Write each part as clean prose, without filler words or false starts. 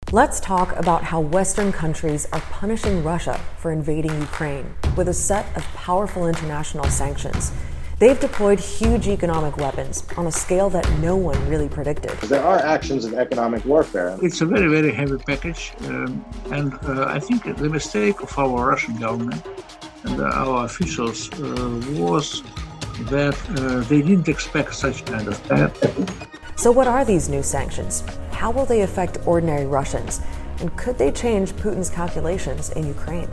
Let's talk about how Western countries are punishing Russia for invading Ukraine with a set of powerful international sanctions. They've deployed huge economic weapons on a scale that no one really predicted. There are actions of economic warfare. It's a very, very heavy package, and I think the mistake of our Russian government and our officials was that they didn't expect such kind of package. So what are these new sanctions? How will they affect ordinary Russians? And could they change Putin's calculations in Ukraine?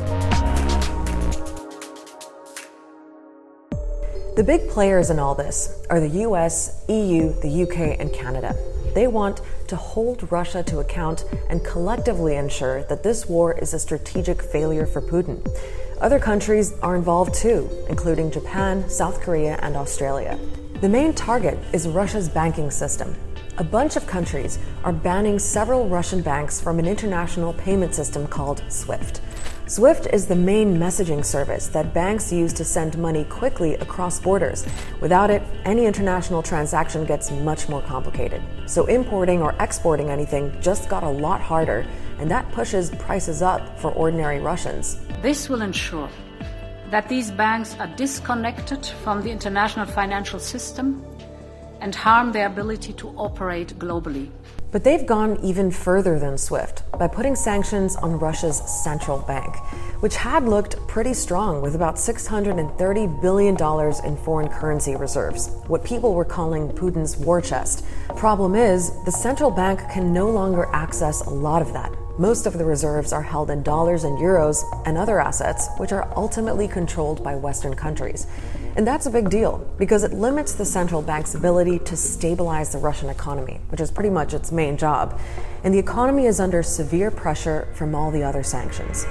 The big players in all this are the US, EU, the UK, and Canada. They want to hold Russia to account and collectively ensure that this war is a strategic failure for Putin. Other countries are involved too, including Japan, South Korea, and Australia. The main target is Russia's banking system. A bunch of countries are banning several Russian banks from an international payment system called SWIFT. SWIFT is the main messaging service that banks use to send money quickly across borders. Without it, any international transaction gets much more complicated. So importing or exporting anything just got a lot harder, and that pushes prices up for ordinary Russians. This will ensure that these banks are disconnected from the international financial system and harm their ability to operate globally. But they've gone even further than SWIFT by putting sanctions on Russia's central bank, which had looked pretty strong with about $630 billion in foreign currency reserves, what people were calling Putin's war chest. Problem is, the central bank can no longer access a lot of that. Most of the reserves are held in dollars and euros and other assets, which are ultimately controlled by Western countries. And that's a big deal because it limits the central bank's ability to stabilize the Russian economy, which is pretty much its main job. And the economy is under severe pressure from all the other sanctions.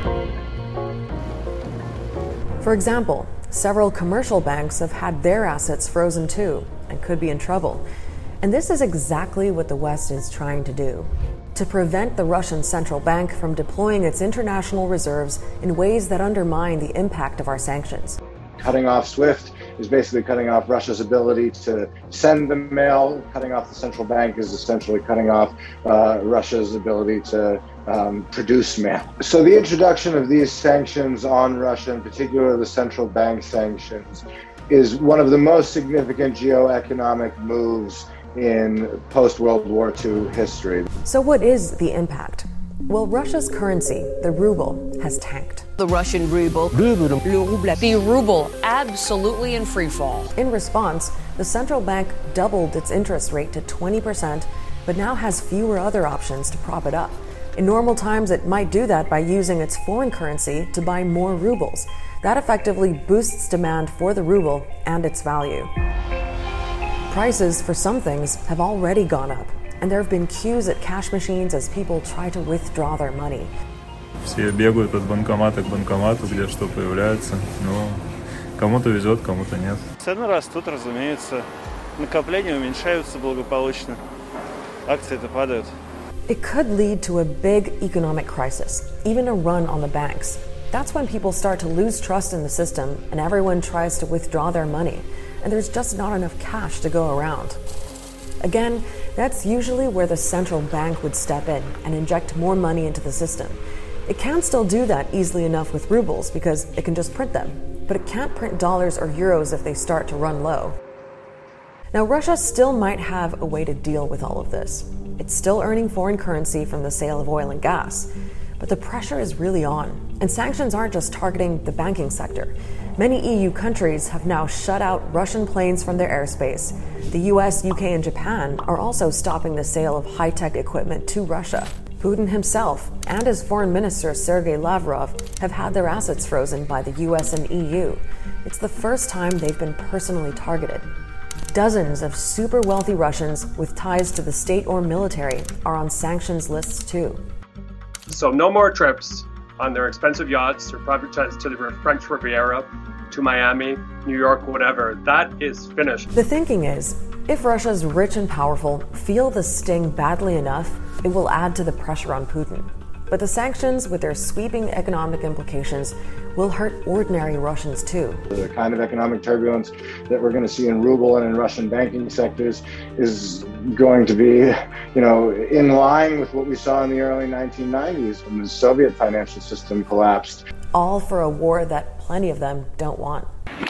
For example, several commercial banks have had their assets frozen too and could be in trouble. And this is exactly what the West is trying to do, to prevent the Russian central bank from deploying its international reserves in ways that undermine the impact of our sanctions. Cutting off SWIFT is basically cutting off Russia's ability to send the mail. Cutting off the central bank is essentially cutting off Russia's ability to produce mail. So the introduction of these sanctions on Russia, in particular the central bank sanctions, is one of the most significant geoeconomic moves in post-World War II history. So what is the impact? Well, Russia's currency, the ruble, has tanked. The Russian ruble, the ruble, absolutely in free fall. In response, the central bank doubled its interest rate to 20%, but now has fewer other options to prop it up. In normal times, it might do that by using its foreign currency to buy more rubles. That effectively boosts demand for the ruble and its value. Prices for some things have already gone up, and there have been queues at cash machines as people try to withdraw their money. Все бегают от банкомата к банкомату, где что появляется, но кому-то везет, кому-то нет. Цены растут, разумеется. Накопления уменьшаются благополучно. Акции-то падают. It could lead to a big economic crisis, even a run on the banks. That's when people start to lose trust in the system and everyone tries to withdraw their money, and there's just not enough cash to go around. Again, that's usually where the central bank would step in and inject more money into the system. It can still do that easily enough with rubles because it can just print them, but it can't print dollars or euros if they start to run low. Now, Russia still might have a way to deal with all of this. It's still earning foreign currency from the sale of oil and gas, but the pressure is really on. And sanctions aren't just targeting the banking sector. Many EU countries have now shut out Russian planes from their airspace. The US, UK, and Japan are also stopping the sale of high-tech equipment to Russia. Putin himself and his foreign minister Sergei Lavrov have had their assets frozen by the US and EU. It's the first time they've been personally targeted. Dozens of super wealthy Russians with ties to the state or military are on sanctions lists too. So no more trips on their expensive yachts or private jets to the French Riviera, to Miami, New York, whatever. That is finished. The thinking is, if Russia's rich and powerful feel the sting badly enough, it will add to the pressure on Putin. But the sanctions, with their sweeping economic implications, will hurt ordinary Russians too. The kind of economic turbulence that we're going to see in ruble and in Russian banking sectors is going to be, in line with what we saw in the early 1990s when the Soviet financial system collapsed. All for a war that plenty of them don't want.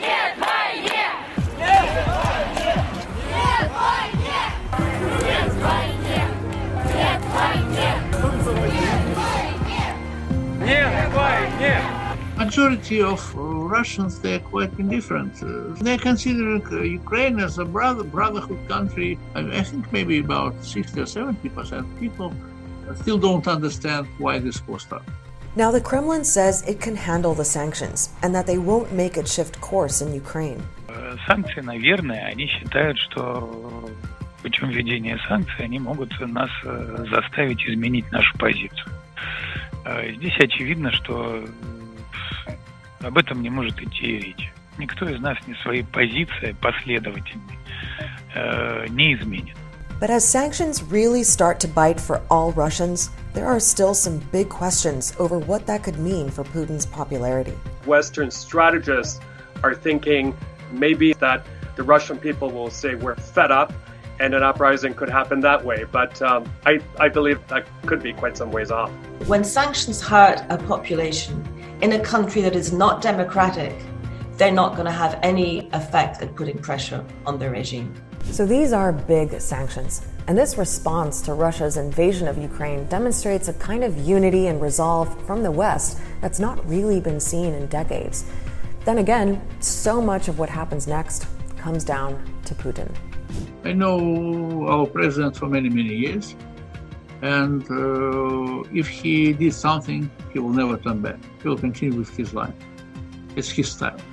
Majority of Russians, they're quite indifferent. They're considering Ukraine as a brotherhood country. I think maybe about 60 or 70% of people still don't understand why this war started. Now, the Kremlin says it can handle the sanctions and that they won't make it shift course in Ukraine. Санкции, наверное, они считают, что путем введения санкций они могут нас заставить изменить нашу позицию. Здесь очевидно, что об этом не может идти и речь. Никто из нас ни своей позиции последовательной не изменит. But as sanctions really start to bite for all Russians, there are still some big questions over what that could mean for Putin's popularity. Western strategists are thinking maybe that the Russian people will say we're fed up and an uprising could happen that way. But I believe that could be quite some ways off. When sanctions hurt a population in a country that is not democratic, they're not going to have any effect at putting pressure on the regime. So these are big sanctions. And this response to Russia's invasion of Ukraine demonstrates a kind of unity and resolve from the West that's not really been seen in decades. Then again, so much of what happens next comes down to Putin. I know our president for many, many years. And if he did something, he will never turn back. He will continue with his life. It's his style.